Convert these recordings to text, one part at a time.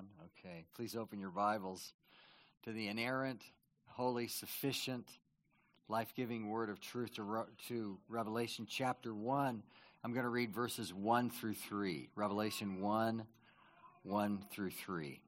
on? Okay. Please open your Bibles to the inerrant, holy, sufficient, life-giving word of truth to Revelation chapter 1. I'm going to read verses 1 through 3. Revelation 1, 1 through 3.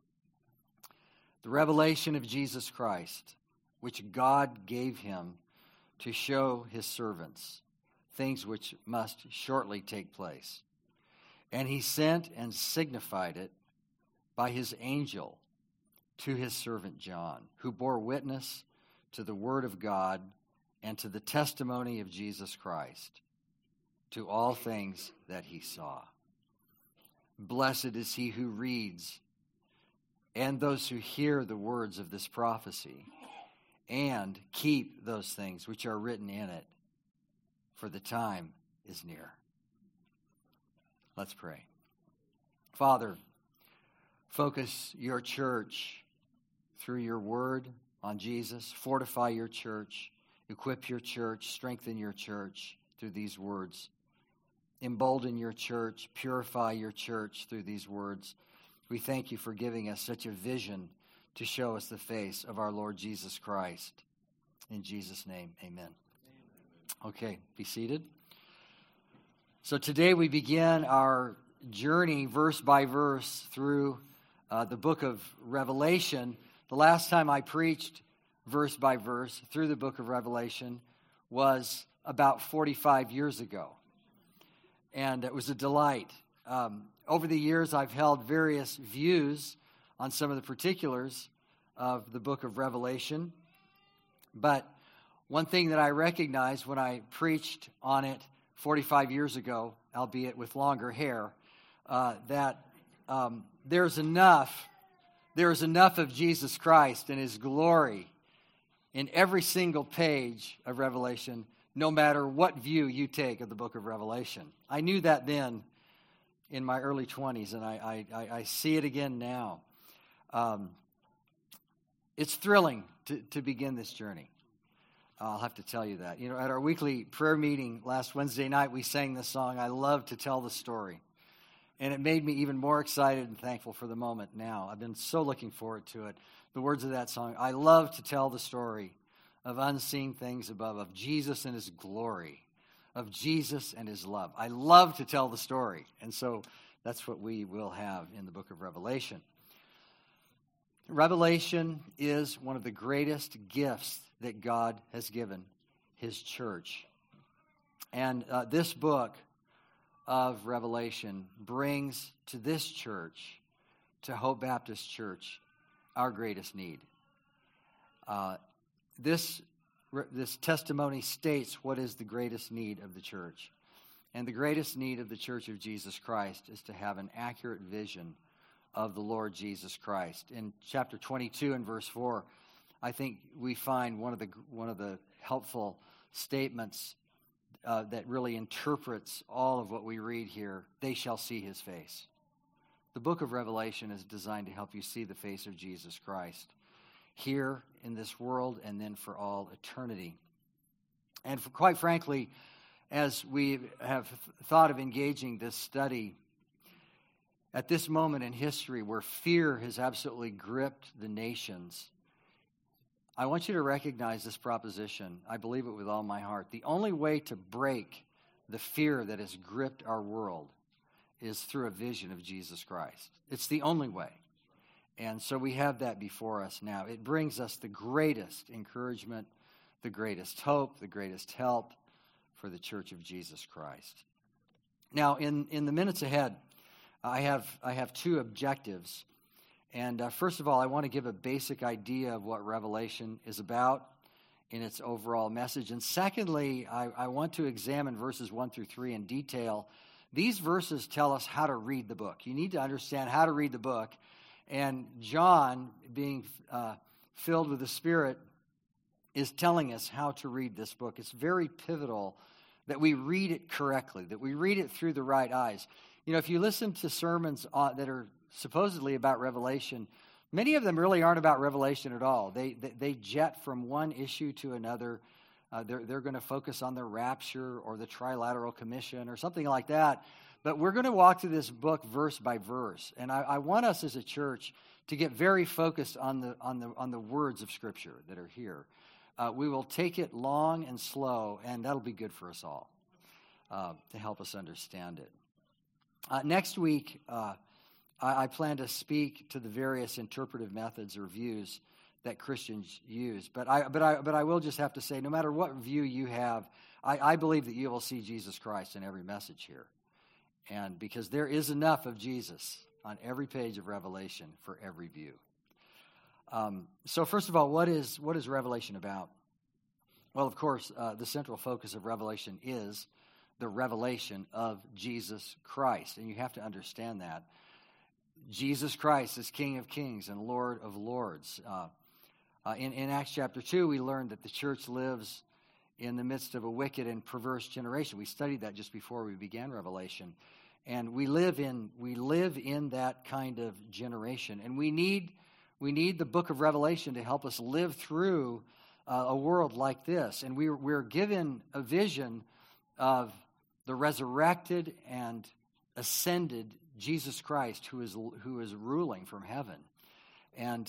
The revelation of Jesus Christ, which God gave him to show his servants things which must shortly take place. And he sent and signified it by his angel to his servant John, who bore witness to the word of God and to the testimony of Jesus Christ, to all things that he saw. Blessed is he who reads, and those who hear the words of this prophecy, and keep those things which are written in it, for the time is near. Let's pray. Father, focus your church through your word on Jesus. Fortify your church, equip your church, strengthen your church through these words. Embolden your church, purify your church through these words. We thank you for giving us such a vision to show us the face of our Lord Jesus Christ. In Jesus' name, amen. Okay, be seated. So today we begin our journey verse by verse through the book of Revelation. The last time I preached verse by verse through the book of Revelation was about 45 years ago. And it was a delight. Over the years, I've held various views on some of the particulars of the book of Revelation. But one thing that I recognized when I preached on it 45 years ago, albeit with longer hair, that there's enough of Jesus Christ and his glory in every single page of Revelation, no matter what view you take of the book of Revelation. I knew that then in my early 20s, and I see it again now. It's thrilling to begin this journey. I'll have to tell you that. You know, at our weekly prayer meeting last Wednesday night, we sang this song, I Love to Tell the Story. And it made me even more excited and thankful for the moment now. I've been so looking forward to it. The words of that song, I love to tell the story of unseen things above, of Jesus and his glory, of Jesus and his love. I love to tell the story. And so that's what we will have in the book of Revelation. Revelation is one of the greatest gifts that God has given his church. And this book of Revelation brings to this church, to Hope Baptist Church, our greatest need. This testimony states what is the greatest need of the church. And the greatest need of the Church of Jesus Christ is to have an accurate vision of the Lord Jesus Christ. In chapter 22 and verse 4, I think we find one of the helpful statements that really interprets all of what we read here. They shall see his face. The book of Revelation is designed to help you see the face of Jesus Christ here in this world and then for all eternity. And quite frankly, as we have thought of engaging this study, at this moment in history where fear has absolutely gripped the nations, I want you to recognize this proposition. I believe it with all my heart. The only way to break the fear that has gripped our world is through a vision of Jesus Christ. It's the only way. And so we have that before us now. It brings us the greatest encouragement, the greatest hope, the greatest help for the Church of Jesus Christ. Now, in the minutes ahead, I have two objectives. And first of all, I want to give a basic idea of what Revelation is about in its overall message. And secondly, I want to examine verses 1 through 3 in detail. These verses tell us how to read the book. You need to understand how to read the book. And John, being filled with the Spirit, is telling us how to read this book. It's very pivotal that we read it correctly, that we read it through the right eyes. You know, if you listen to sermons that are supposedly about Revelation, many of them really aren't about Revelation at all. They jet from one issue to another. They're going to focus on the rapture or the trilateral commission or something like that. But we're going to walk through this book verse by verse. And I want us as a church to get very focused on the words of Scripture that are here. We will take it long and slow, and that'll be good for us all to help us understand it. Next week, I plan to speak to the various interpretive methods or views that Christians use. But I will just have to say, no matter what view you have, I believe that you will see Jesus Christ in every message here. And because there is enough of Jesus on every page of Revelation for every view. So first of all, what is Revelation about? Well, of course, the central focus of Revelation is the revelation of Jesus Christ. And you have to understand that. Jesus Christ is King of Kings and Lord of Lords. In Acts chapter 2, we learned that the church lives in the midst of a wicked and perverse generation. We studied that just before we began Revelation. And we live in that kind of generation. And we need the book of Revelation to help us live through a world like this. And we're given a vision of the resurrected and ascended Jesus Christ, who is ruling from heaven. And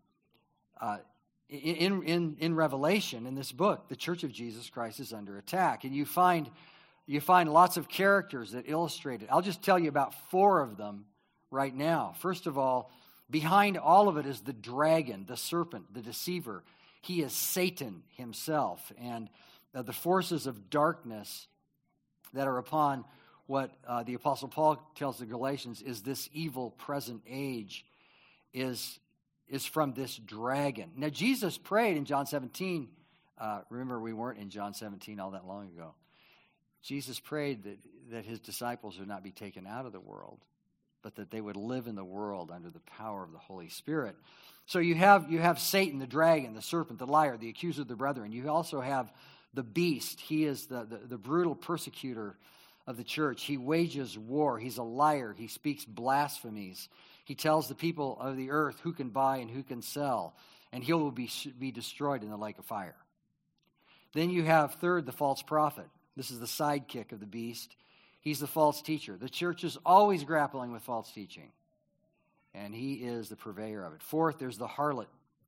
in Revelation, in this book, the Church of Jesus Christ is under attack. And you find lots of characters that illustrate it. I'll just tell you about 4 of them right now. First of all, behind all of it is the dragon, the serpent, the deceiver. He is Satan himself. And the forces of darkness that are upon what the Apostle Paul tells the Galatians is this evil present age is from this dragon. Now, Jesus prayed in John 17. Remember, we weren't in John 17 all that long ago. Jesus prayed that his disciples would not be taken out of the world, but that they would live in the world under the power of the Holy Spirit. So you have Satan, the dragon, the serpent, the liar, the accuser of the brethren. You also have the beast. He is the brutal persecutor of the church. He wages war. He's a liar. He speaks blasphemies. He tells the people of the earth who can buy and who can sell, and he will be destroyed in the lake of fire. Then you have third, the false prophet. This is the sidekick of the beast. He's the false teacher. The church is always grappling with false teaching, and he is the purveyor of it. Fourth, there's the harlot.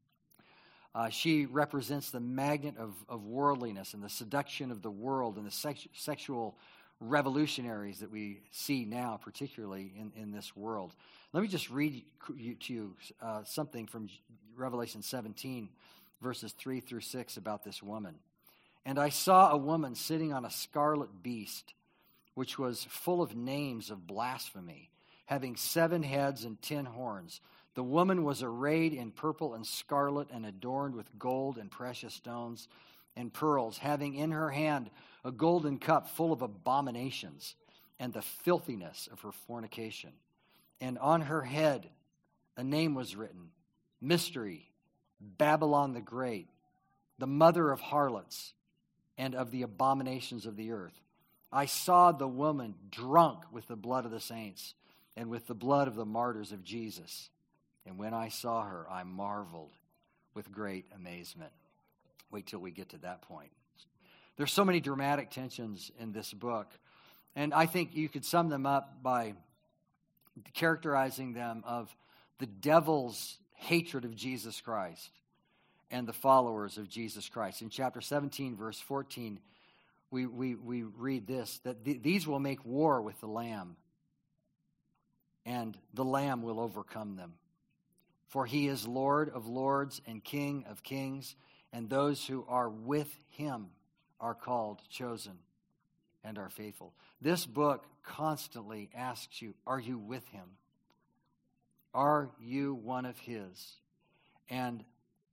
She represents the magnet of worldliness and the seduction of the world and the sexual revolutionaries that we see now, particularly in this world. Let me just read to you something from Revelation 17, verses 3 through 6 about this woman. And I saw a woman sitting on a scarlet beast, which was full of names of blasphemy, having 7 heads and 10 horns. The woman was arrayed in purple and scarlet and adorned with gold and precious stones and pearls, having in her hand a golden cup full of abominations and the filthiness of her fornication. And on her head a name was written, Mystery, Babylon the Great, the mother of harlots and of the abominations of the earth. I saw the woman drunk with the blood of the saints and with the blood of the martyrs of Jesus. And when I saw her, I marveled with great amazement. Wait till we get to that point. There's so many dramatic tensions in this book. And I think you could sum them up by characterizing them of the devil's hatred of Jesus Christ and the followers of Jesus Christ. In chapter 17, verse 14, we read this, that these will make war with the Lamb, and the Lamb will overcome them. For he is Lord of lords and King of kings, and those who are with him are called, chosen, and are faithful. This book constantly asks you, are you with him? Are you one of his? And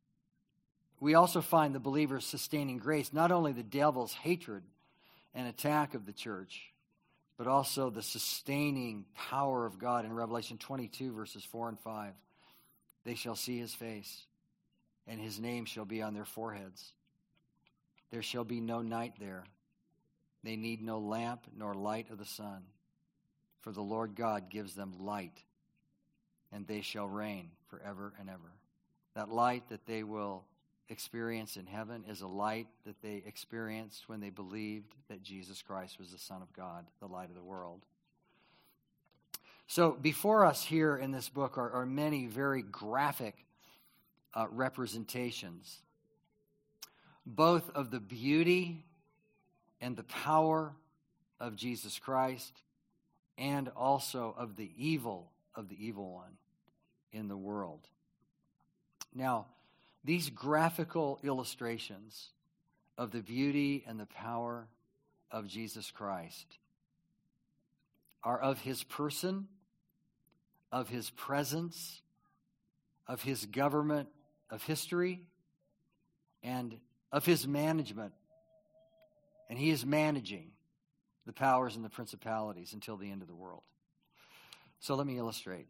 we also find the believers sustaining grace, not only the devil's hatred and attack of the church, but also the sustaining power of God in Revelation 22, verses 4 and 5. They shall see his face, and his name shall be on their foreheads. There shall be no night there. They need no lamp nor light of the sun, for the Lord God gives them light, and they shall reign forever and ever. That light that they will experience in heaven is a light that they experienced when they believed that Jesus Christ was the Son of God, the light of the world. So before us here in this book are many very graphic representations, both of the beauty and the power of Jesus Christ, and also of the evil one in the world. Now, these graphical illustrations of the beauty and the power of Jesus Christ are of his person, of his presence, of his government of history, and of his management. And he is managing the powers and the principalities until the end of the world. So let me illustrate.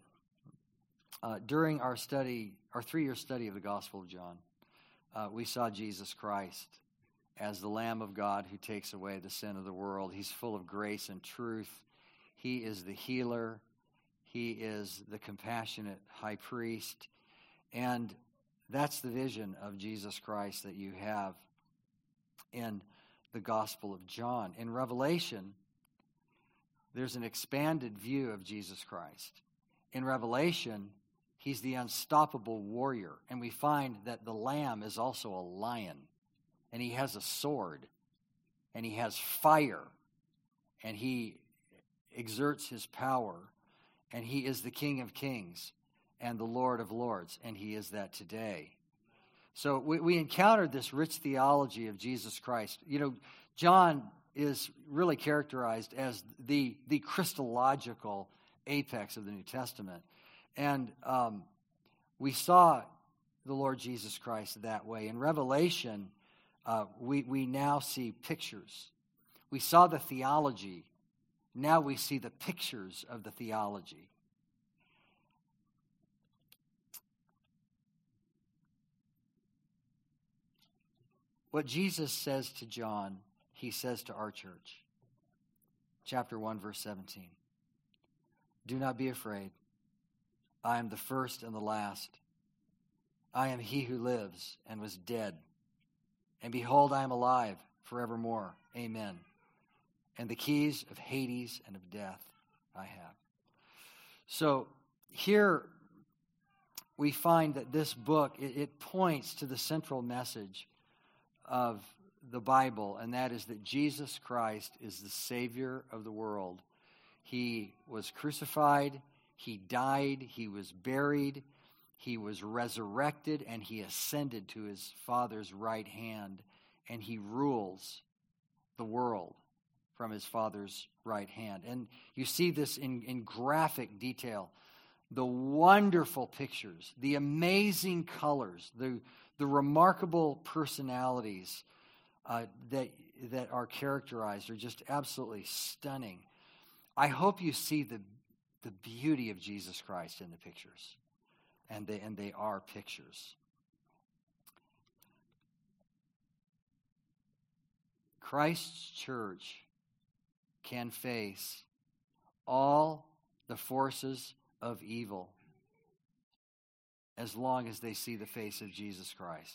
During our 3-year study of the Gospel of John, we saw Jesus Christ as the Lamb of God who takes away the sin of the world. He's full of grace and truth. He is the healer. He is the compassionate high priest. And that's the vision of Jesus Christ that you have in the Gospel of John. In Revelation, there's an expanded view of Jesus Christ. In Revelation, he's the unstoppable warrior. And we find that the Lamb is also a lion. And he has a sword. And he has fire. And he exerts his power. And he is the King of Kings and the Lord of Lords. And he is that today. So we encountered this rich theology of Jesus Christ. You know, John is really characterized as the Christological apex of the New Testament. And we saw the Lord Jesus Christ that way. In Revelation, we now see pictures. We saw the theology. Now we see the pictures of the theology. What Jesus says to John, he says to our church. Chapter 1, verse 17. Do not be afraid. I am the first and the last. I am he who lives and was dead. And behold, I am alive forevermore. Amen. And the keys of Hades and of death I have. So here we find that this book, it points to the central message of the Bible, and that is that Jesus Christ is the Savior of the world. He was crucified, he died, he was buried, he was resurrected, and he ascended to his Father's right hand, and he rules the world from his Father's right hand. And you see this in graphic detail. The wonderful pictures, the amazing colors, the remarkable personalities that are characterized are just absolutely stunning. I hope you see the beauty of Jesus Christ in the pictures, and they are pictures. Christ's church can face all the forces of evil as long as they see the face of Jesus Christ.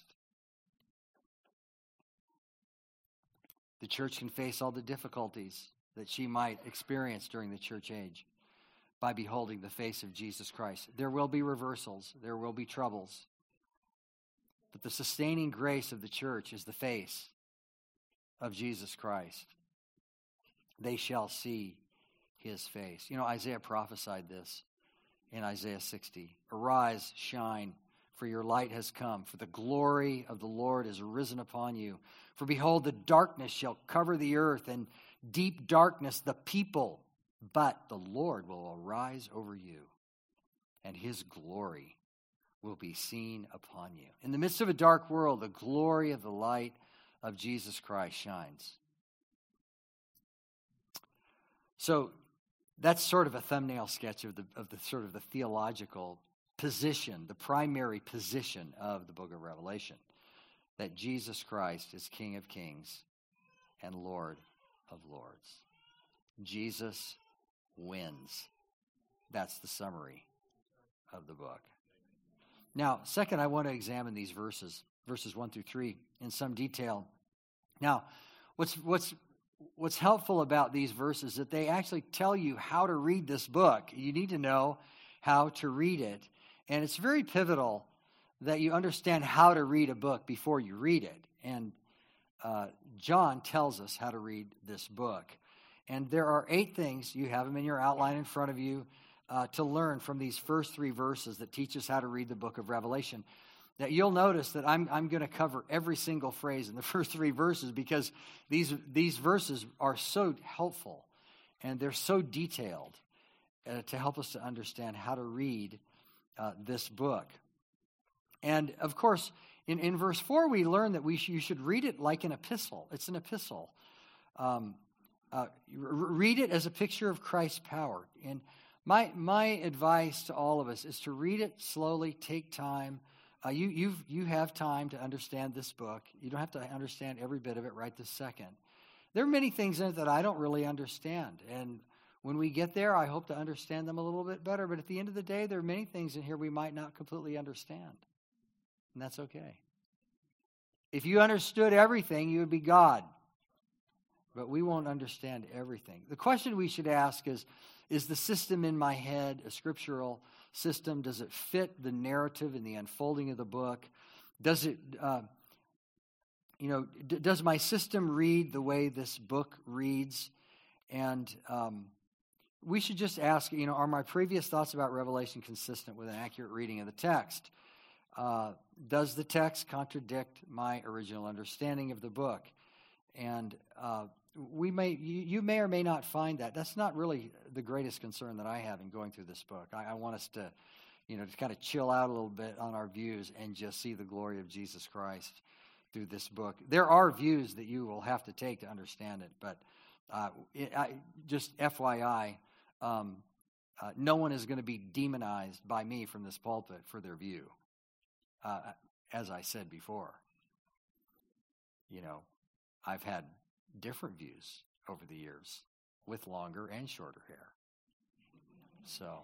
The church can face all the difficulties that she might experience during the church age by beholding the face of Jesus Christ. There will be reversals. There will be troubles. But the sustaining grace of the church is the face of Jesus Christ. They shall see his face. You know, Isaiah prophesied this in Isaiah 60. Arise, shine, for your light has come, for the glory of the Lord is risen upon you. For behold, the darkness shall cover the earth, and deep darkness the people. But the Lord will arise over you, and his glory will be seen upon you. In the midst of a dark world, the glory of the light of Jesus Christ shines. So that's sort of a thumbnail sketch of the sort of the theological position, the primary position of the book of Revelation, that Jesus Christ is King of Kings and Lord of Lords. Jesus wins. That's the summary of the book. Now, second, I want to examine these verses 1 through 3, in some detail. Now, what's what's helpful about these verses is that they actually tell you how to read this book. You need to know how to read it. And it's very pivotal that you understand how to read a book before you read it. And John tells us how to read this book. And there are 8 things, you have them in your outline in front of you, to learn from these first 3 verses that teach us how to read the book of Revelation. That you'll notice that I'm going to cover every single phrase in the first 3 verses because these verses are so helpful and they're so detailed to help us to understand how to read this book. And of course, in verse 4, we learn that you should read it like an epistle. It's an epistle. Read it as a picture of Christ's power. And my advice to all of us is to read it slowly, take time. You have time to understand this book. You don't have to understand every bit of it right this second. There are many things in it that I don't really understand. And when we get there, I hope to understand them a little bit better. But at the end of the day, there are many things in here we might not completely understand. And that's okay. If you understood everything, you would be God. But we won't understand everything. The question we should ask is the system in my head a scriptural system? Does it fit the narrative and the unfolding of the book? Does it, does my system read the way this book reads? And we should just ask, are my previous thoughts about Revelation consistent with an accurate reading of the text? Does the text contradict my original understanding of the book? And you may or may not find that. That's not really the greatest concern that I have in going through this book. I want us to, to kind of chill out a little bit on our views and just see the glory of Jesus Christ through this book. There are views that you will have to take to understand it, but just FYI, no one is going to be demonized by me from this pulpit for their view. As I said before, I've had different views over the years with longer and shorter hair. So,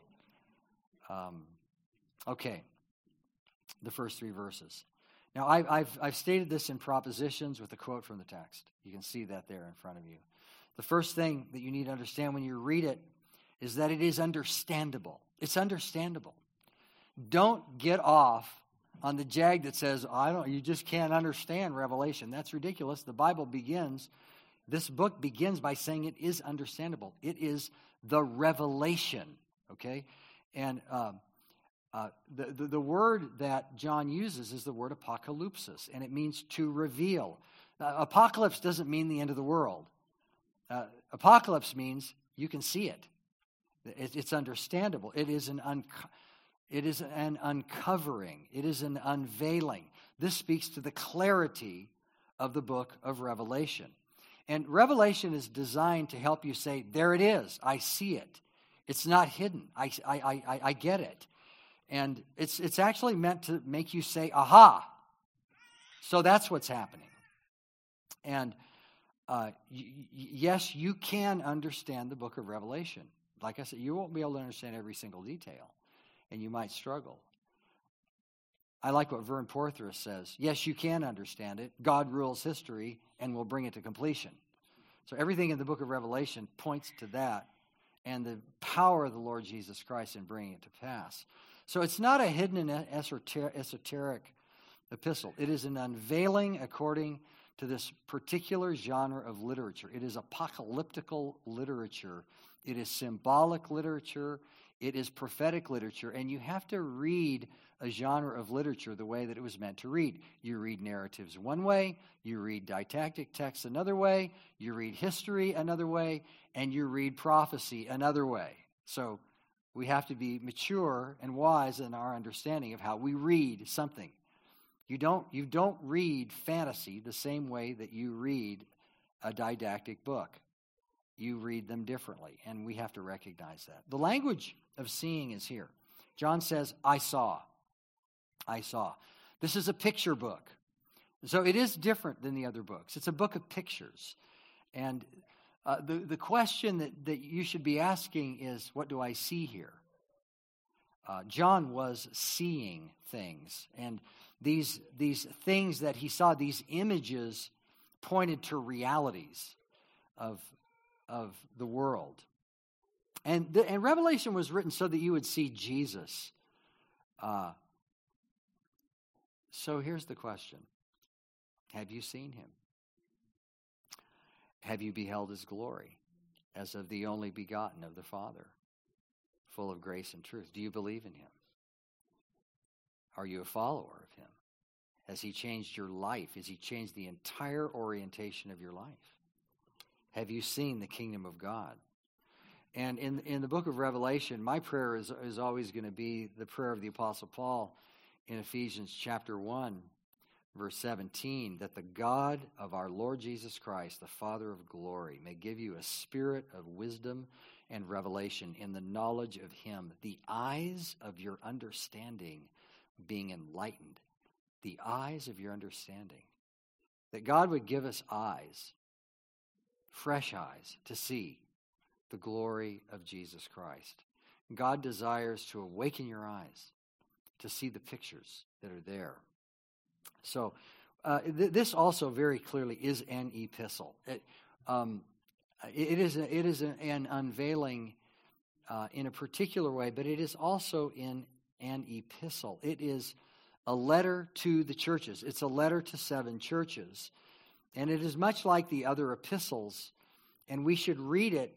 okay, the first 3 verses. Now, I've stated this in propositions with a quote from the text. You can see that there in front of you. The first thing that you need to understand when you read it is that it is understandable. It's understandable. Don't get off on the jag that says, you just can't understand Revelation. That's ridiculous. The Bible this book begins by saying it is understandable. It is the revelation, okay? And the word that John uses is the word apocalypsis, and it means to reveal. Apocalypse doesn't mean the end of the world. Apocalypse means you can see it. It's understandable. It is an uncovering. It is an unveiling. This speaks to the clarity of the book of Revelation. And Revelation is designed to help you say, there it is. I see it. It's not hidden. I get it. And it's actually meant to make you say, aha. So that's what's happening. And yes, you can understand the book of Revelation. Like I said, you won't be able to understand every single detail. And you might struggle. I like what Vern Porthras says. Yes, you can understand it. God rules history and will bring it to completion. So everything in the book of Revelation points to that and the power of the Lord Jesus Christ in bringing it to pass. So it's not a hidden and esoteric epistle. It is an unveiling according to this particular genre of literature. It is apocalyptical literature. It is symbolic literature. It is prophetic literature, and you have to read a genre of literature the way that it was meant to read. You read narratives one way, you read didactic texts another way, you read history another way, and you read prophecy another way. So we have to be mature and wise in our understanding of how we read something. You don't read fantasy the same way that you read a didactic book. You read them differently, and we have to recognize that. The language of seeing is here. John says, I saw. I saw. This is a picture book. So it is different than the other books. It's a book of pictures. And the question that you should be asking is, what do I see here? John was seeing things. And these things that he saw, these images pointed to realities. of the world. And Revelation was written so that you would see Jesus. So here's the question. Have you seen him? Have you beheld his glory as of the only begotten of the Father, full of grace and truth? Do you believe in him? Are you a follower of him? Has he changed your life? Has he changed the entire orientation of your life? Have you seen the kingdom of God? And in the book of Revelation, my prayer is always going to be the prayer of the Apostle Paul in Ephesians chapter 1, verse 17, that the God of our Lord Jesus Christ, the Father of glory, may give you a spirit of wisdom and revelation in the knowledge of him, the eyes of your understanding being enlightened. The eyes of your understanding. That God would give us eyes, fresh eyes, to see the glory of Jesus Christ. God desires to awaken your eyes to see the pictures that are there. So this also very clearly is an epistle. It is an unveiling in a particular way, but it is also in an epistle. It is a letter to the churches. It's a letter to 7 churches. And it is much like the other epistles, and we should read it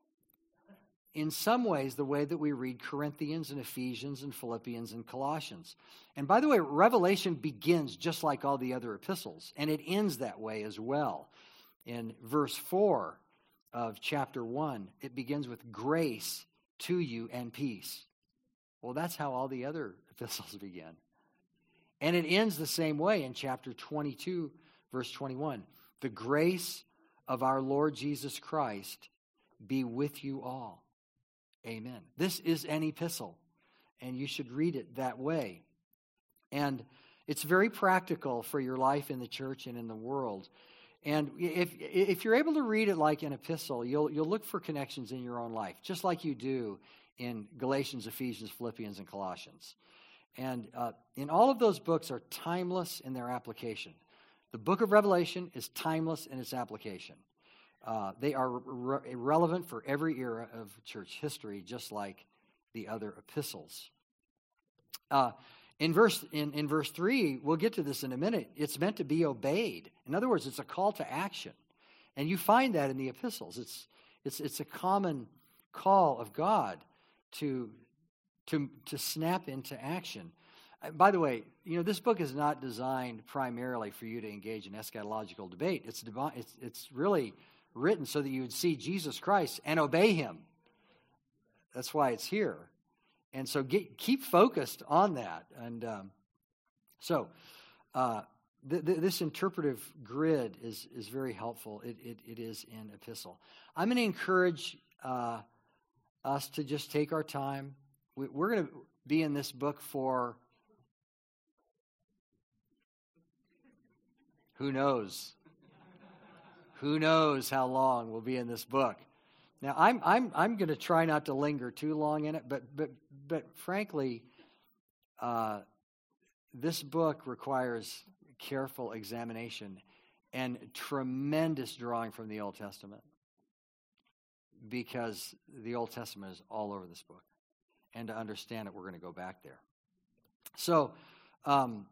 in some ways the way that we read Corinthians and Ephesians and Philippians and Colossians. And by the way, Revelation begins just like all the other epistles, and it ends that way as well. In verse 4 of chapter 1, it begins with grace to you and peace. Well, that's how all the other epistles begin. And it ends the same way in chapter 22, verse 21. The grace of our Lord Jesus Christ be with you all. Amen. This is an epistle, and you should read it that way. And it's very practical for your life in the church and in the world. And if you're able to read it like an epistle, you'll look for connections in your own life, just like you do in Galatians, Ephesians, Philippians, and Colossians. And in all of those books are timeless in their application. The book of Revelation is timeless in its application. They are relevant for every era of church history, just like the other epistles. In verse 3, we'll get to this in a minute, it's meant to be obeyed. In other words, it's a call to action. And you find that in the epistles. It's a common call of God to snap into action. By the way, this book is not designed primarily for you to engage in eschatological debate. It's really written so that you would see Jesus Christ and obey him. That's why it's here. And so keep focused on that. And this interpretive grid is very helpful. It is in epistle. I'm going to encourage us to just take our time. We're going to be in this book for who knows? Who knows how long we'll be in this book? Now, I'm going to try not to linger too long in it, but frankly, this book requires careful examination and tremendous drawing from the Old Testament, because the Old Testament is all over this book. And to understand it, we're going to go back there. So, some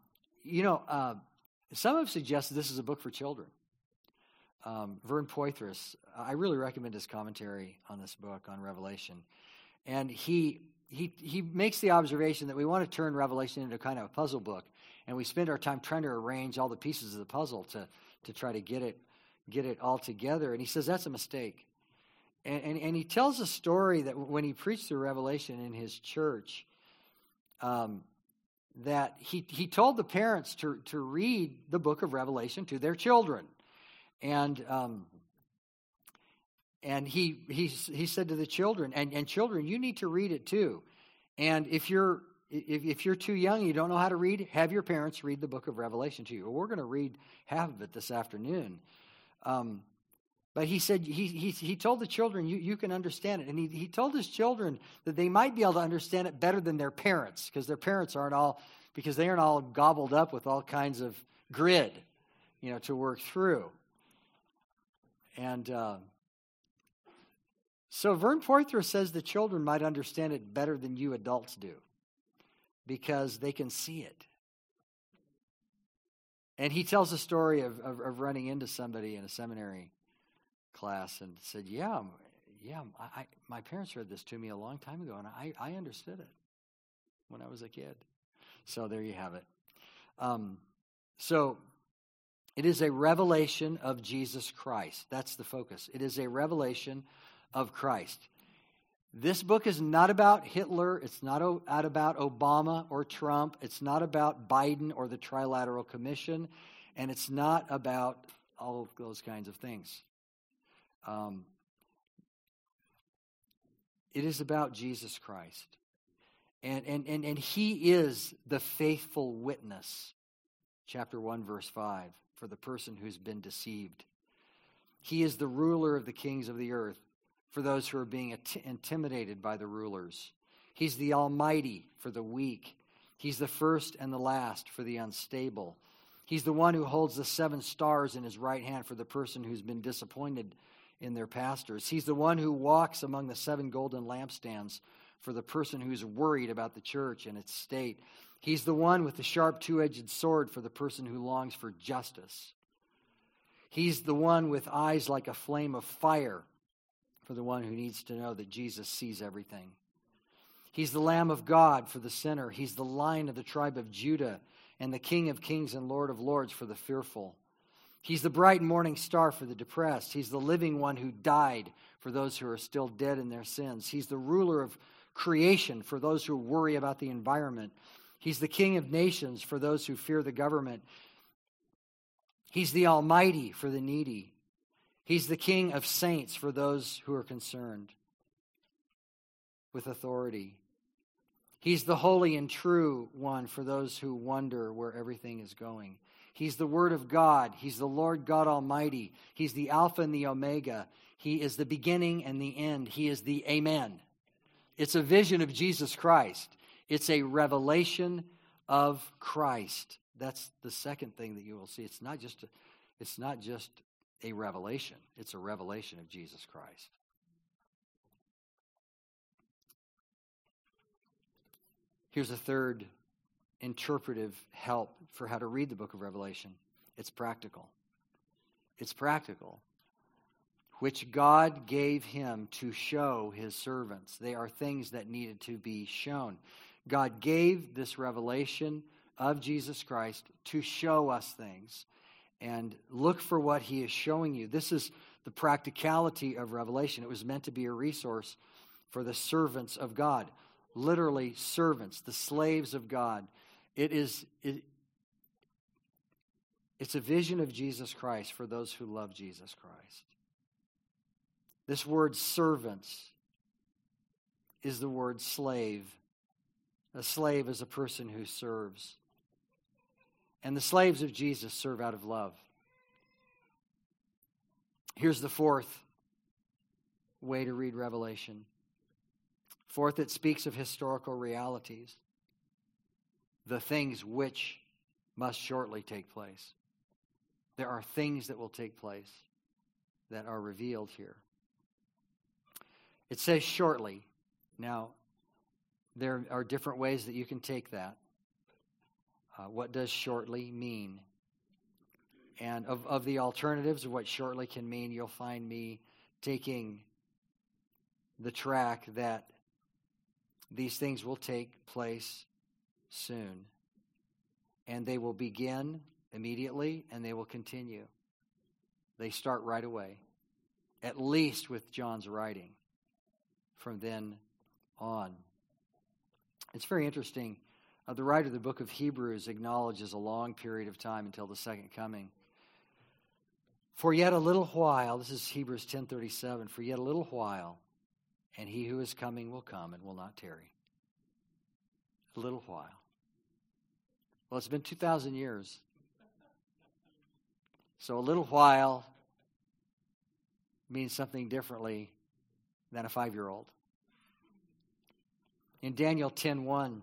have suggested this is a book for children. Vern Poythress, I really recommend his commentary on this book, on Revelation. And he makes the observation that we want to turn Revelation into kind of a puzzle book, and we spend our time trying to arrange all the pieces of the puzzle to try to get it all together. And he says that's a mistake. And he tells a story that when he preached through Revelation in his church, that he told the parents to read the book of Revelation to their children. And he said to the children, and children, you need to read it too. And if you're too young, you don't know how to read, have your parents read the book of Revelation to you. We're going to read half of it this afternoon. But he said, he told the children, you can understand it. And he told his children that they might be able to understand it better than their parents, because their parents aren't all gobbled up with all kinds of grid, to work through. And So Vern Poythress says the children might understand it better than you adults do because they can see it. And he tells a story of running into somebody in a seminary class and said, my parents read this to me a long time ago, and I understood it when I was a kid. So there you have it. So it is a revelation of Jesus Christ. That's the focus. It is a revelation of Christ. This book is not about Hitler. It's not about Obama or Trump. It's not about Biden or the Trilateral Commission. And it's not about all of those kinds of things. It is about Jesus Christ. And he is the faithful witness, chapter 1, verse 5, for the person who's been deceived. He is the ruler of the kings of the earth, for those who are being intimidated by the rulers. He's the Almighty for the weak. He's the first and the last for the unstable. He's the one who holds the 7 stars in his right hand for the person who's been disappointed in their pastors. He's the one who walks among the 7 golden lampstands for the person who's worried about the church and its state. He's the one with the sharp 2-edged sword for the person who longs for justice. He's the one with eyes like a flame of fire for the one who needs to know that Jesus sees everything. He's the Lamb of God for the sinner. He's the Lion of the tribe of Judah and the King of kings and Lord of lords for the fearful. He's the bright morning star for the depressed. He's the living one who died for those who are still dead in their sins. He's the ruler of creation for those who worry about the environment. He's the King of nations for those who fear the government. He's the Almighty for the needy. He's the King of saints for those who are concerned with authority. He's the holy and true one for those who wonder where everything is going. He's the Word of God. He's the Lord God Almighty. He's the Alpha and the Omega. He is the beginning and the end. He is the Amen. It's a vision of Jesus Christ. It's a revelation of Christ. That's the second thing that you will see. It's not just a revelation. It's a revelation of Jesus Christ. Here's a third interpretive help for how to read the book of Revelation. It's practical. It's practical, which God gave him to show his servants. They are things that needed to be shown. God gave this revelation of Jesus Christ to show us things. And look for what he is showing you. This is the practicality of Revelation. It was meant to be a resource for the servants of God. Literally, servants, the slaves of God. It's a vision of Jesus Christ for those who love Jesus Christ. This word servants is the word slave. A slave is a person who serves. And the slaves of Jesus serve out of love. Here's the fourth way to read Revelation. Fourth, it speaks of historical realities, the things which must shortly take place. There are things that will take place that are revealed here. It says shortly. Now, there are different ways that you can take that. What does shortly mean? And of the alternatives of what shortly can mean, you'll find me taking the track that these things will take place soon. And they will begin immediately, and they will continue. They start right away, at least with John's writing. From then on. It's very interesting. The writer of the book of Hebrews acknowledges a long period of time until the second coming. For yet a little while, this is Hebrews 10:37, for yet a little while, and he who is coming will come and will not tarry. A little while. Well, it's been 2,000 years. So a little while means something differently than a 5-year-old. In Daniel 10:1,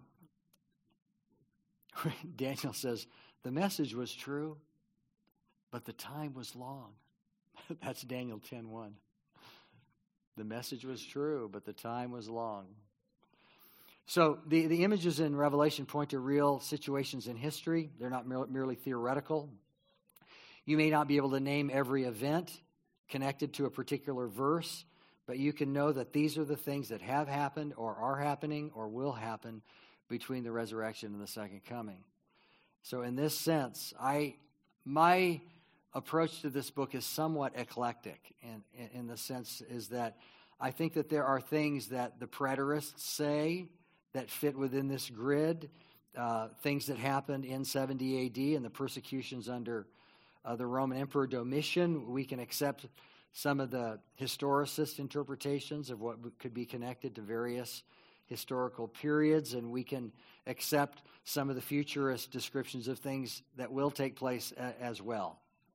Daniel says, the message was true, but the time was long. That's Daniel 10:1. The message was true, but the time was long. So the images in Revelation point to real situations in history. They're not merely theoretical. You may not be able to name every event connected to a particular verse, but you can know that these are the things that have happened or are happening or will happen between the resurrection and the second coming. So in this sense, my approach to this book is somewhat eclectic, in the sense is that I think that there are things that the preterists say that fit within this grid, things that happened in 70 AD and the persecutions under the Roman Emperor Domitian. We can accept some of the historicist interpretations of what could be connected to various historical periods, and we can accept some of the futurist descriptions of things that will take place as well.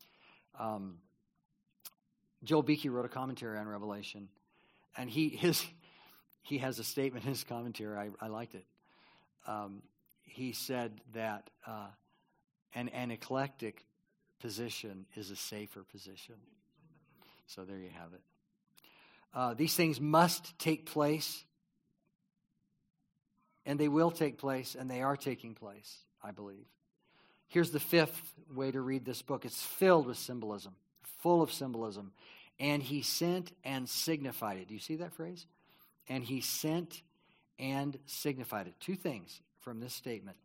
Joel Beeke wrote a commentary on Revelation, and he has a statement in his commentary. I liked it. He said that an eclectic position is a safer position. So there you have it. These things must take place, and they will take place, and they are taking place, I believe. Here's the fifth way to read this book. It's filled with symbolism, full of symbolism. And he sent and signified it. Do you see that phrase? And he sent and signified it. Two things from this statement.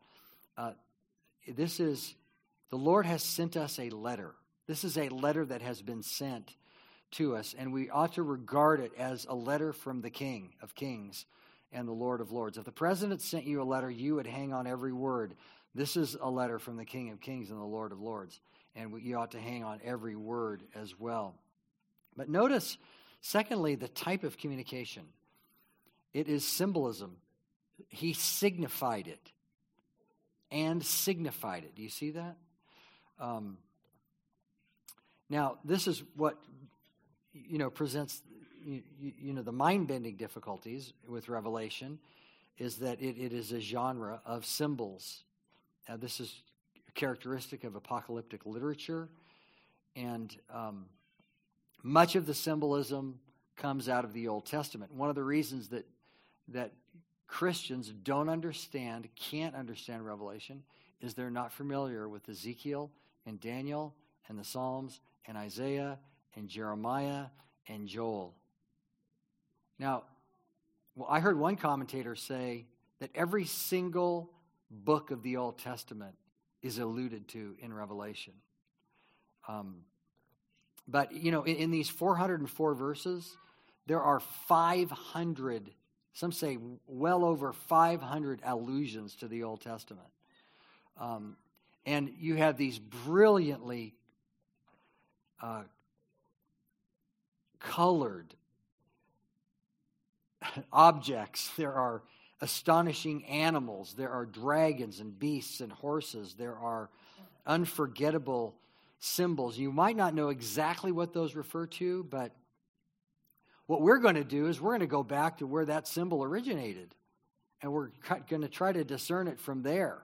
The Lord has sent us a letter. This is a letter that has been sent to us, and we ought to regard it as a letter from the King of Kings and the Lord of Lords. If the president sent you a letter, you would hang on every word. This is a letter from the King of Kings and the Lord of Lords, and you ought to hang on every word as well. But notice, secondly, the type of communication. It is symbolism. He signified it and signified it. Do you see that? Now, this is what presents the mind-bending difficulties with Revelation, is that it is a genre of symbols. This is characteristic of apocalyptic literature, and much of the symbolism comes out of the Old Testament. One of the reasons that Christians can't understand Revelation, is they're not familiar with Ezekiel and Daniel and the Psalms and Isaiah and Jeremiah and Joel. Now, I heard one commentator say that every single book of the Old Testament is alluded to in Revelation. But, in these 404 verses, there are 500, some say well over 500 allusions to the Old Testament. And you have these brilliantly colored objects. There are astonishing animals. There are dragons and beasts and horses. There are unforgettable symbols. You might not know exactly what those refer to, but what we're going to do is we're going to go back to where that symbol originated, and we're going to try to discern it from there.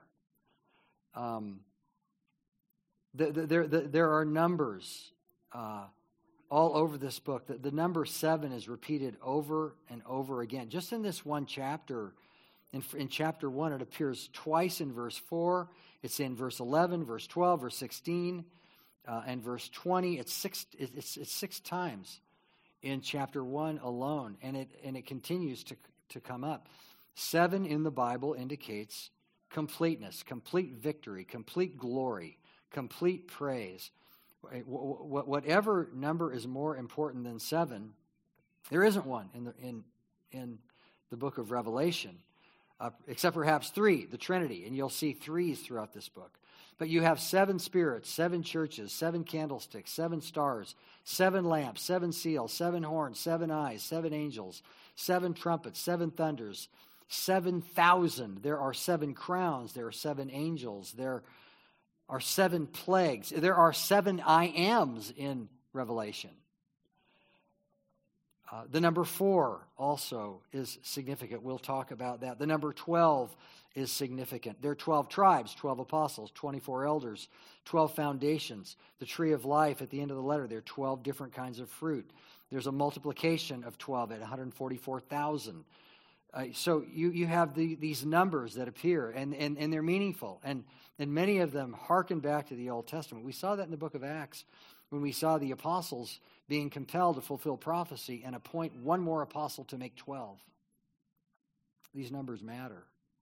There are numbers all over this book. The number 7 is repeated over and over again. Just in this one chapter, in chapter 1, it appears twice in verse 4. It's in verse 11, verse 12, verse 16, and verse 20. It's six times in chapter 1 alone, and it continues to come up. 7 in the Bible indicates completeness, complete victory, complete glory, complete praise. Whatever number is more important than 7, there isn't one in the book of Revelation, except perhaps 3, the Trinity, and you'll see 3s throughout this book. But you have 7 spirits, 7 churches, 7 candlesticks, 7 stars, 7 lamps, 7 seals, 7 horns, 7 eyes, 7 angels, 7 trumpets, 7 thunders, 7,000. There are 7 crowns. There are 7 angels. There are 7 plagues. There are 7 I ams in Revelation. The number 4 also is significant. We'll talk about that. The number 12 is significant. There are 12 tribes, 12 apostles, 24 elders, 12 foundations. The tree of life at the end of the letter, there are 12 different kinds of fruit. There's a multiplication of 12 at 144,000. So you have these numbers that appear, and they're meaningful. And many of them harken back to the Old Testament. We saw that in the book of Acts when we saw the apostles being compelled to fulfill prophecy and appoint one more apostle to make 12. These numbers matter.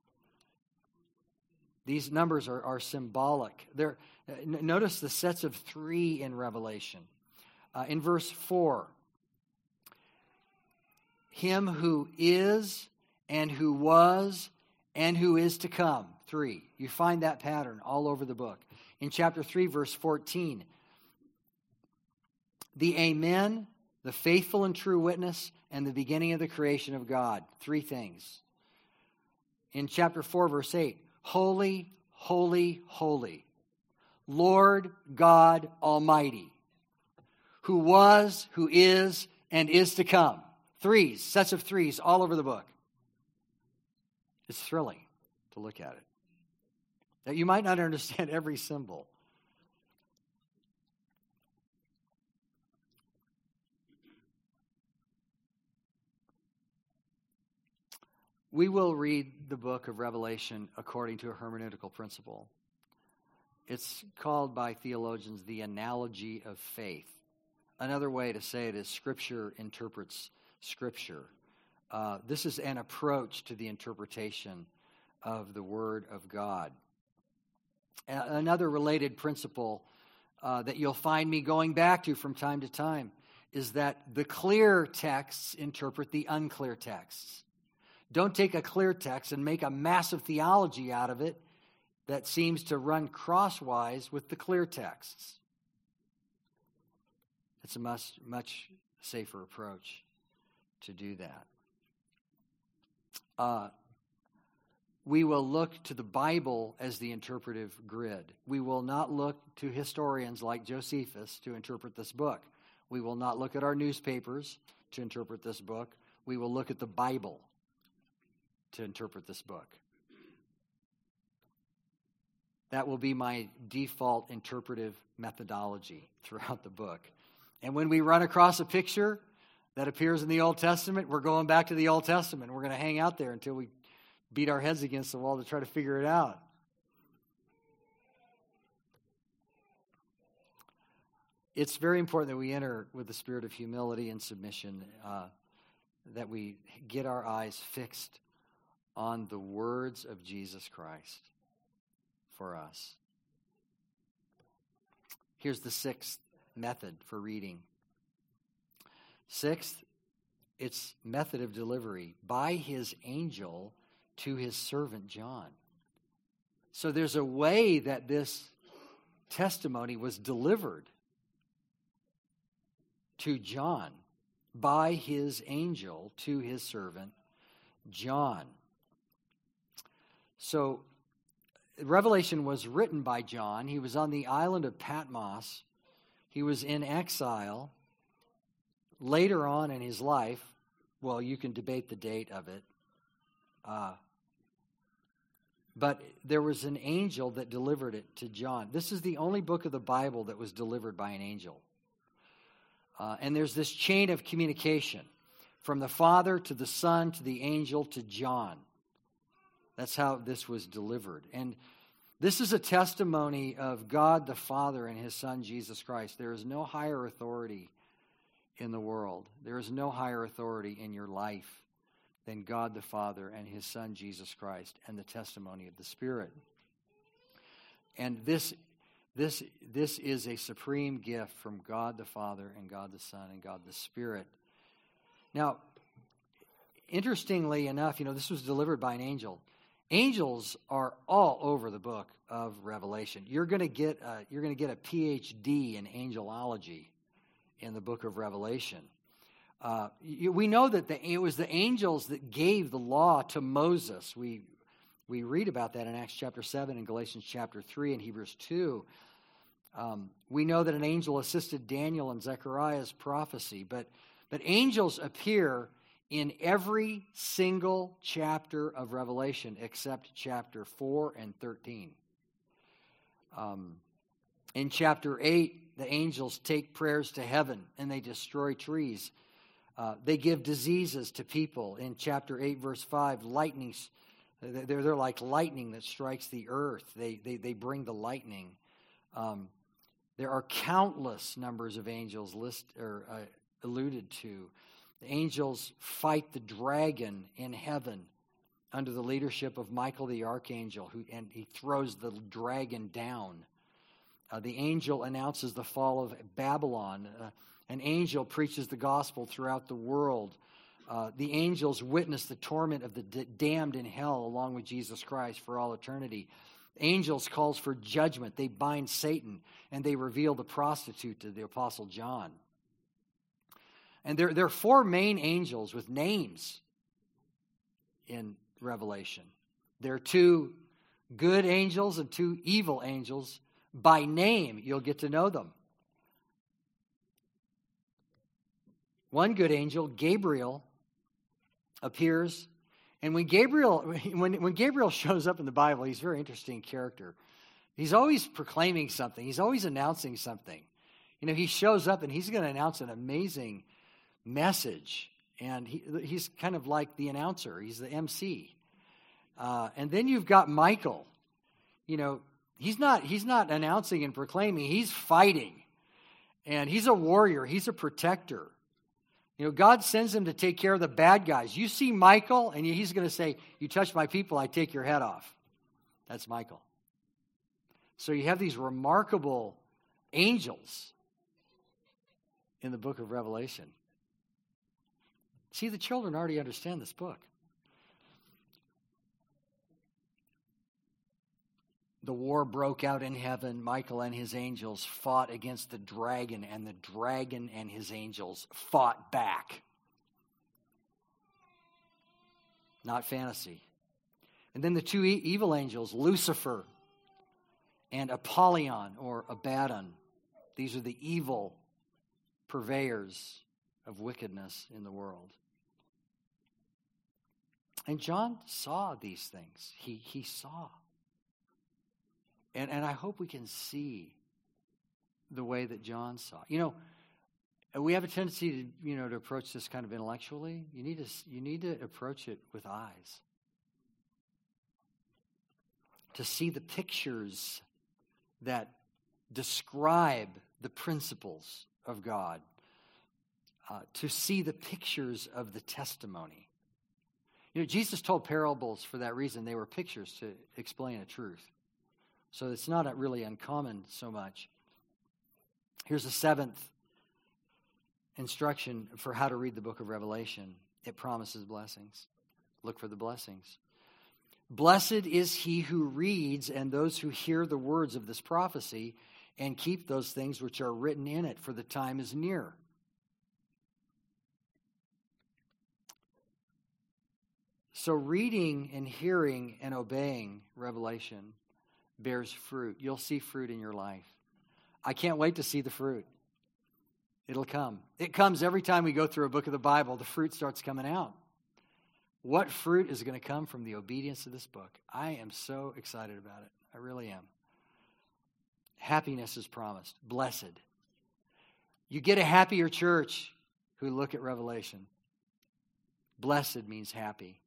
These numbers are symbolic. Notice the sets of 3 in Revelation. In verse 4, him who is and who was and who is to come. 3. You find that pattern all over the book. In chapter 3, verse 14, the Amen, the faithful and true witness, and the beginning of the creation of God. 3 things. In chapter 4, verse 8, holy, holy, holy, Lord God Almighty, who was, who is, and is to come. 3s, sets of 3s all over the book. It's thrilling to look at it. Now, you might not understand every symbol. We will read the book of Revelation according to a hermeneutical principle. It's called by theologians the analogy of faith. Another way to say it is Scripture interprets Scripture. This is an approach to the interpretation of the Word of God. Another related principle that you'll find me going back to from time to time is that the clear texts interpret the unclear texts. Don't take a clear text and make a massive theology out of it that seems to run crosswise with the clear texts. It's a much safer approach to do that. We will look to the Bible as the interpretive grid. We will not look to historians like Josephus to interpret this book. We will not look at our newspapers to interpret this book. We will look at the Bible to interpret this book. That will be my default interpretive methodology throughout the book. And when we run across a picture that appears in the Old Testament, we're going back to the Old Testament. We're going to hang out there until we beat our heads against the wall to try to figure it out. It's very important that we enter with the spirit of humility and submission, that we get our eyes fixed on the words of Jesus Christ for us. Here's the 6th method for reading. 6th, it's method of delivery by his angel to his servant John. So there's a way that this testimony was delivered to John by his angel to his servant John. So Revelation was written by John. He was on the island of Patmos. He was in exile. Later on in his life, well, you can debate the date of it, but there was an angel that delivered it to John. This is the only book of the Bible that was delivered by an angel. And there's this chain of communication from the Father to the Son to the angel to John. That's how this was delivered. And this is a testimony of God the Father and his Son Jesus Christ. There is no higher authority in the world. There is no higher authority in your life than God the Father and his Son Jesus Christ and the testimony of the Spirit. And this is a supreme gift from God the Father and God the Son and God the Spirit. Now, interestingly enough, this was delivered by an angel. Angels are all over the book of Revelation. You're going to get a PhD in angelology in the book of Revelation. We know that it was the angels that gave the law to Moses. We read about that in Acts chapter 7 and Galatians chapter 3 and Hebrews 2. We know that an angel assisted Daniel and Zechariah's prophecy, but angels appear in every single chapter of Revelation except chapter 4 and 13. In chapter 8, the angels take prayers to heaven and they destroy trees. They give diseases to people. In chapter 8, verse 5, lightnings, they're like lightning that strikes the earth. They bring the lightning. There are countless numbers of angels alluded to. The angels fight the dragon in heaven under the leadership of Michael the archangel, and he throws the dragon down. The angel announces the fall of Babylon. An angel preaches the gospel throughout the world. The angels witness the torment of the damned in hell along with Jesus Christ for all eternity. Angels calls for judgment. They bind Satan, and they reveal the prostitute to the Apostle John. And there are four main angels with names in Revelation. There are two good angels and two evil angels. By name, you'll get to know them. One good angel, Gabriel, appears. And when Gabriel shows up in the Bible, he's a very interesting character. He's always proclaiming something. He's always announcing something. He shows up and he's going to announce an amazing message. And he's kind of like the announcer. He's the MC. And then you've got Michael. He's not announcing and proclaiming. He's fighting. And he's a warrior. He's a protector. God sends him to take care of the bad guys. You see Michael, and he's going to say, "You touch my people, I take your head off." That's Michael. So you have these remarkable angels in the book of Revelation. See, the children already understand this book. The war broke out in heaven. Michael and his angels fought against the dragon, and the dragon and his angels fought back. Not fantasy. And then the two evil angels, Lucifer and Apollyon or Abaddon. These are the evil purveyors of wickedness in the world. And John saw these things. He saw. And I hope we can see the way that John saw. We have a tendency to approach this kind of intellectually. You need to approach it with eyes. To see the pictures that describe the principles of God. To see the pictures of the testimony. Jesus told parables for that reason. They were pictures to explain a truth. So it's not really uncommon so much. Here's the seventh instruction for how to read the book of Revelation. It promises blessings. Look for the blessings. Blessed is he who reads and those who hear the words of this prophecy and keep those things which are written in it, for the time is near. So reading and hearing and obeying Revelation bears fruit. You'll see fruit in your life. I can't wait to see the fruit. It'll come. It comes every time we go through a book of the Bible. The fruit starts coming out. What fruit is going to come from the obedience of this book? I am so excited about it. I really am. Happiness is promised. Blessed. You get a happier church who look at Revelation. Blessed means happy.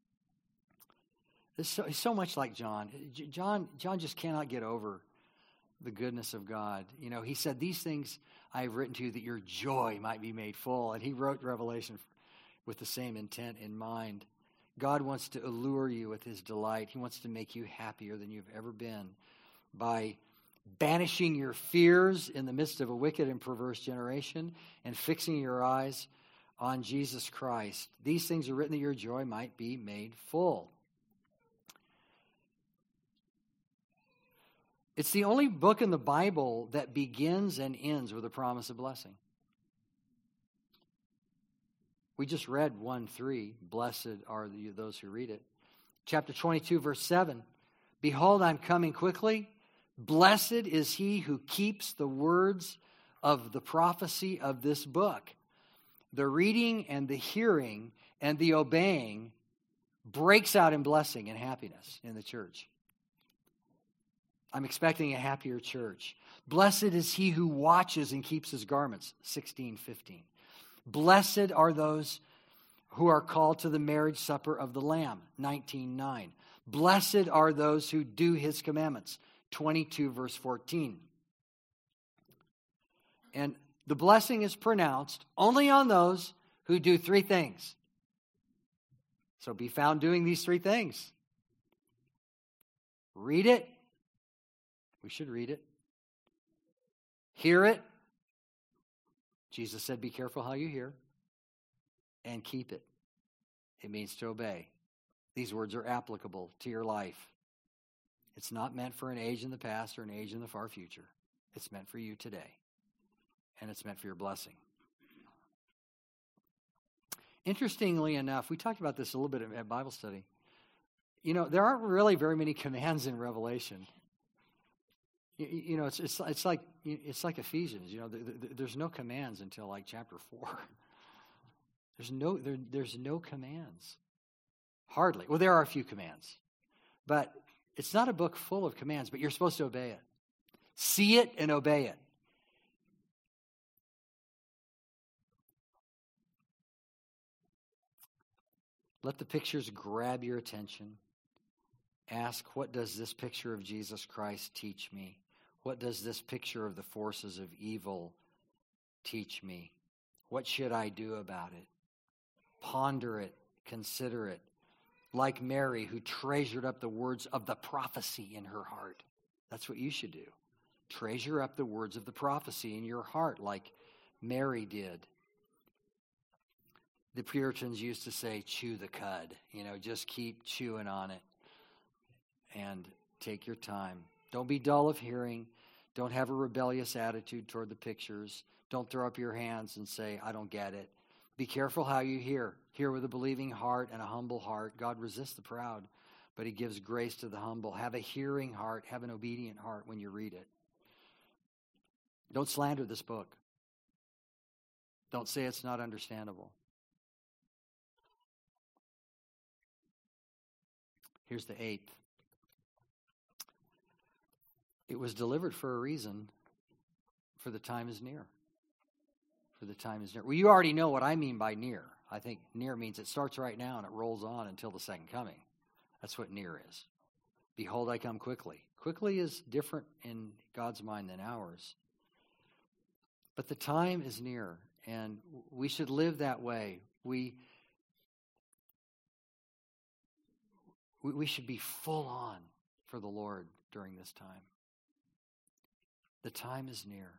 It's so much like John. John just cannot get over the goodness of God. He said, "These things I have written to you that your joy might be made full." And he wrote Revelation with the same intent in mind. God wants to allure you with his delight. He wants to make you happier than you've ever been by banishing your fears in the midst of a wicked and perverse generation and fixing your eyes on Jesus Christ. These things are written that your joy might be made full. It's the only book in the Bible that begins and ends with a promise of blessing. We just read 1:3, blessed are those who read it. Chapter 22, verse 7, behold, I'm coming quickly. Blessed is he who keeps the words of the prophecy of this book. The reading and the hearing and the obeying breaks out in blessing and happiness in the church. I'm expecting a happier church. Blessed is he who watches and keeps his garments, 16:15. Blessed are those who are called to the marriage supper of the Lamb, 19:9. Blessed are those who do his commandments, 22 verse 14. And the blessing is pronounced only on those who do three things. So be found doing these three things. Read it. We should read it. Hear it. Jesus said, be careful how you hear. And keep it. It means to obey. These words are applicable to your life. It's not meant for an age in the past or an age in the far future. It's meant for you today. And it's meant for your blessing. Interestingly enough, we talked about this a little bit at Bible study. You know, there aren't really very many commands in Revelation. You know, it's like Ephesians. You know, there's no commands until like chapter 4. There's no commands. Hardly. Well, there are a few commands, but it's not a book full of commands. But you're supposed to obey it. See it and obey it. Let the pictures grab your attention. Ask, what does this picture of Jesus Christ teach me? What does this picture of the forces of evil teach me? What should I do about it? Ponder it, consider it. Like Mary, who treasured up the words of the prophecy in her heart. That's what you should do. Treasure up the words of the prophecy in your heart, like Mary did. The Puritans used to say, chew the cud. You know, just keep chewing on it. And take your time. Don't be dull of hearing. Don't have a rebellious attitude toward the pictures. Don't throw up your hands and say, I don't get it. Be careful how you hear. Hear with a believing heart and a humble heart. God resists the proud, but he gives grace to the humble. Have a hearing heart. Have an obedient heart when you read it. Don't slander this book. Don't say it's not understandable. Here's the eighth. It was delivered for a reason, for the time is near. For the time is near. Well, you already know what I mean by near. I think near means it starts right now and it rolls on until the second coming. That's what near is. Behold, I come quickly. Quickly is different in God's mind than ours. But the time is near, and we should live that way. We should be full on for the Lord during this time. The time is near.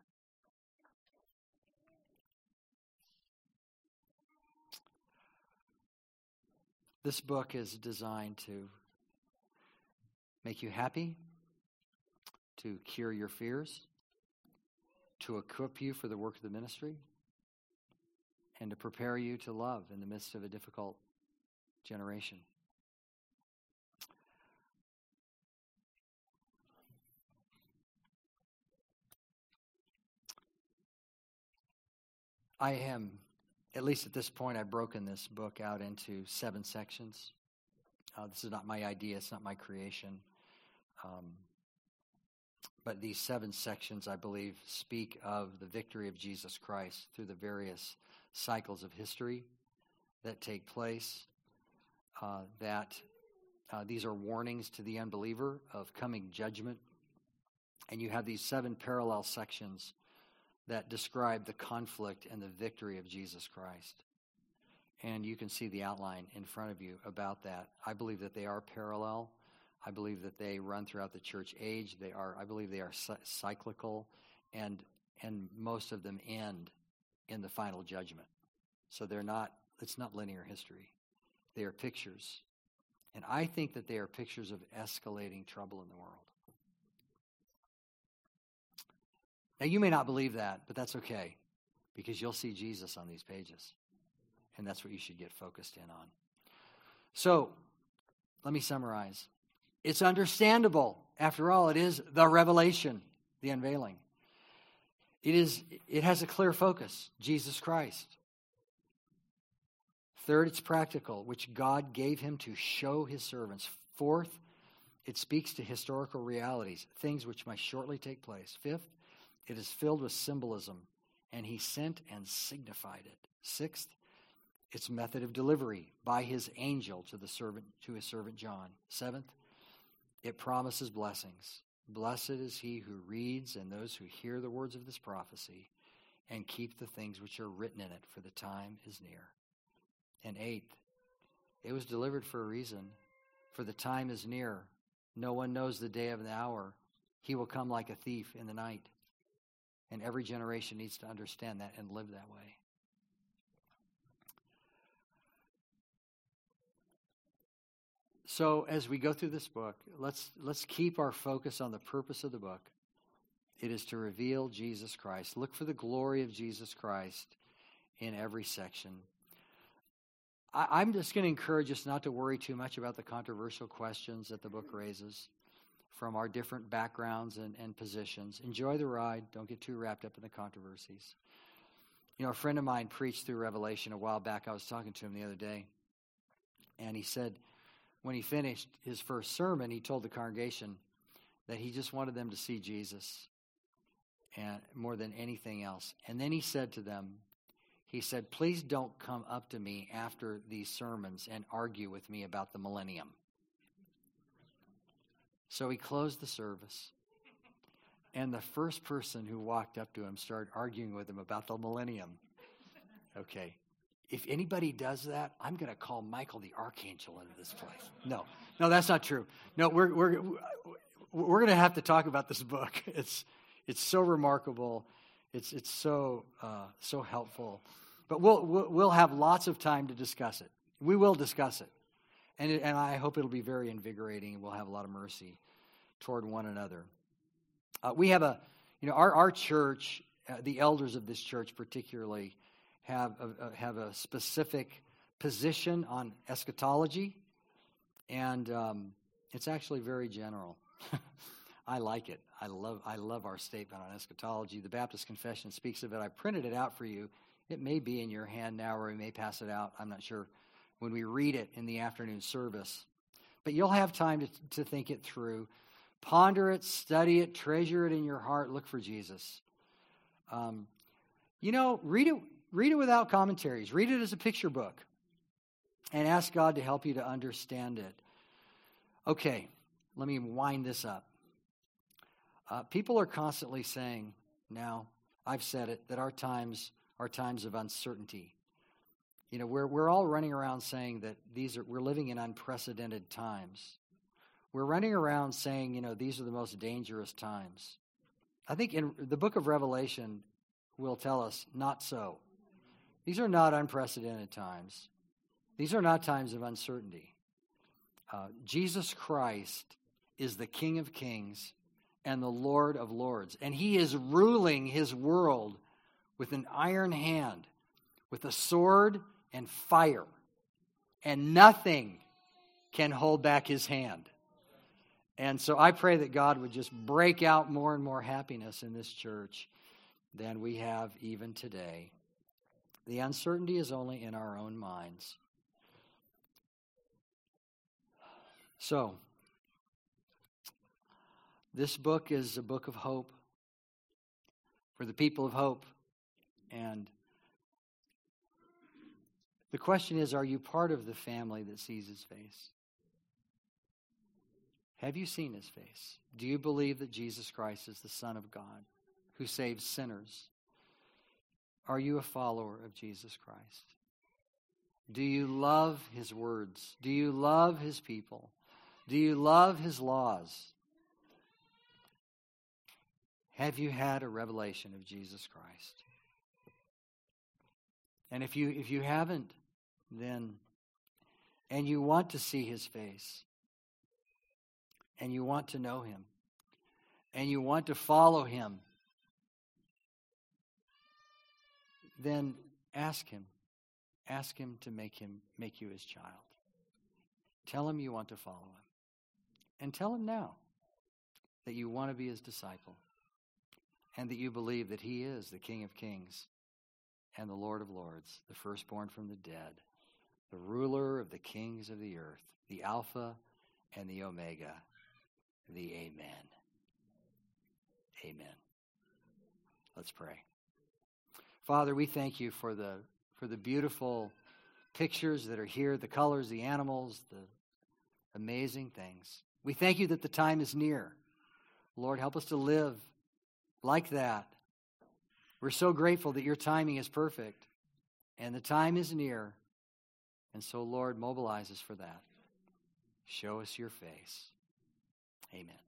This book is designed to make you happy, to cure your fears, to equip you for the work of the ministry, and to prepare you to love in the midst of a difficult generation. I am, at least at this point, I've broken this book out into 7 sections. This is not my idea. It's not my creation. But these 7 sections, I believe, speak of the victory of Jesus Christ through the various cycles of history that take place. These are warnings to the unbeliever of coming judgment. And you have these 7 parallel sections that describe the conflict and the victory of Jesus Christ. And you can see the outline in front of you about that. I believe that they are parallel. I believe that they run throughout the church age. I believe they are cyclical, and most of them end in the final judgment. So it's not linear history. They are pictures. And I think that they are pictures of escalating trouble in the world. Now, you may not believe that, but that's okay, because you'll see Jesus on these pages, and that's what you should get focused in on. So, let me summarize. It's understandable. After all, it is the revelation, the unveiling. It has a clear focus, Jesus Christ. Third, it's practical, which God gave him to show his servants. Fourth, It speaks to historical realities, things which must shortly take place. Fifth, it is filled with symbolism, and he sent and signified it. Sixth, its method of delivery by his angel to his servant John. Seventh, it promises blessings. Blessed is he who reads and those who hear the words of this prophecy and keep the things which are written in it, for the time is near. And eighth, it was delivered for a reason, for the time is near. No one knows the day of the hour. He will come like a thief in the night. And every generation needs to understand that and live that way. So as we go through this book, let's keep our focus on the purpose of the book. It is to reveal Jesus Christ. Look for the glory of Jesus Christ in every section. I'm just going to encourage us not to worry too much about the controversial questions that the book raises from our different backgrounds and positions. Enjoy the ride. Don't get too wrapped up in the controversies. You know, a friend of mine preached through Revelation a while back. I was talking to him the other day, and he said when he finished his first sermon, he told the congregation that he just wanted them to see Jesus and more than anything else. And then he said to them, he said, please don't come up to me after these sermons and argue with me about the millennium. So he closed the service, and the first person who walked up to him started arguing with him about the millennium. Okay, if anybody does that, I'm going to call Michael the Archangel into this place. No, that's not true. No, we're going to have to talk about this book. It's so remarkable. It's so helpful. But we'll have lots of time to discuss it. We will discuss it. And I hope it'll be very invigorating, and we'll have a lot of mercy toward one another. We have our church, the elders of this church particularly, have a specific position on eschatology, and it's actually very general. I like it. I love our statement on eschatology. The Baptist Confession speaks of it. I printed it out for you. It may be in your hand now, or we may pass it out. I'm not sure when we read it in the afternoon service. But you'll have time to think it through. Ponder it, study it, treasure it in your heart. Look for Jesus. Read it without commentaries. Read it as a picture book. And ask God to help you to understand it. Okay, let me wind this up. People are constantly saying now, I've said it, that our times are times of uncertainty. You know, we're all running around saying that we're living in unprecedented times. We're running around saying, these are the most dangerous times. I think in the book of Revelation will tell us not so. These are not unprecedented times. These are not times of uncertainty. Jesus Christ is the King of Kings and the Lord of Lords. And he is ruling his world with an iron hand, with a sword and fire. And nothing can hold back his hand. And so I pray that God would just break out more and more happiness in this church than we have even today. The uncertainty is only in our own minds. So, this book is a book of hope for the people of hope. And the question is, are you part of the family that sees his face? Have you seen his face? Do you believe that Jesus Christ is the Son of God who saves sinners? Are you a follower of Jesus Christ? Do you love his words? Do you love his people? Do you love his laws? Have you had a revelation of Jesus Christ? And if you haven't, then, and you want to see his face, and you want to know him, and you want to follow him, then ask him. Ask him to make you his child. Tell him you want to follow him. And tell him now that you want to be his disciple, and that you believe that he is the King of Kings and the Lord of Lords, the firstborn from the dead, the ruler of the kings of the earth, the Alpha and the Omega, the amen. Amen. Let's pray. Father, we thank you for the beautiful pictures that are here, the colors, the animals, the amazing things. We thank you that the time is near. Lord, help us to live like that. We're so grateful that your timing is perfect and the time is near. And so, Lord, mobilize us for that. Show us your face. Amen.